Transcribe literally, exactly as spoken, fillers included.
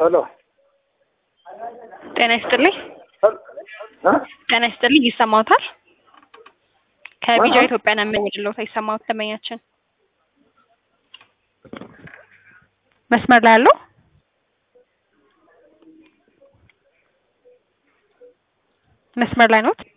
ሄሎ ጤና ይስጥልኝ። እ ጤና ይስጥልኝ። ይሰማዎታል? ከቢጃ ኢትዮጵያ ነው የምንደውለው። ይሰማዎት ተመኛችን መስመር ላይ አለው? መስመር ላይ ነው?